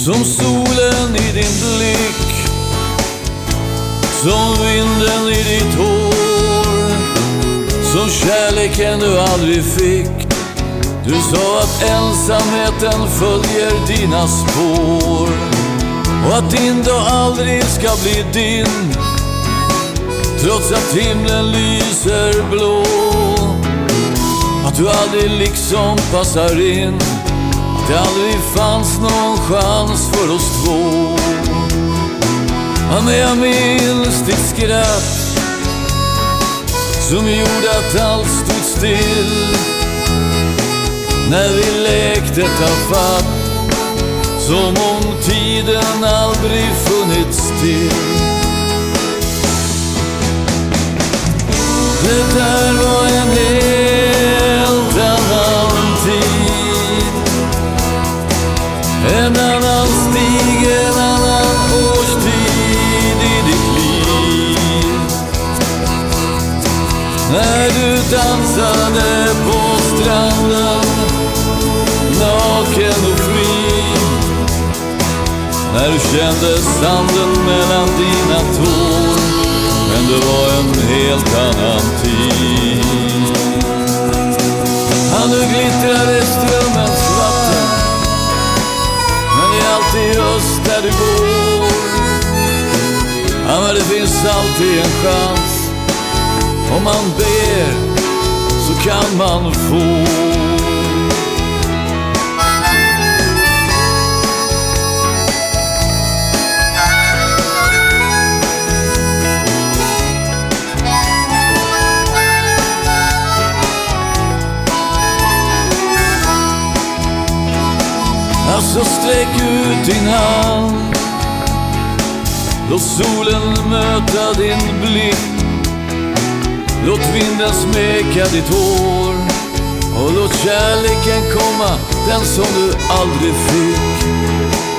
Som solen i din blick, som vinden i ditt hår, som kärleken du aldrig fick. Du sa att ensamheten följer dina spår och att din dag aldrig ska bli din, trots att himlen lyser blå. Att du aldrig liksom passar in, att det aldrig fanns någon chans för oss två. Ja, men jag minns ditt skratt som gjorde att allt stod still, när vi lekte tafatt, som om tiden aldrig funnits till. Det där var en helt annan tid, en annan stig, en annan årstid i ditt liv. När du dansade på stranden, naken och fri, när du kände sanden mellan dina tår, men det var en helt annan tid. Han nu glittrade strömmens vatten, men det är alltid öst där du går. Ja, men det finns alltid en chans, om man ber så kan man få. Så sträck ut din hand, låt solen möta din blick, låt vinden smeka ditt hår, och låt kärleken komma, den som du aldrig fick.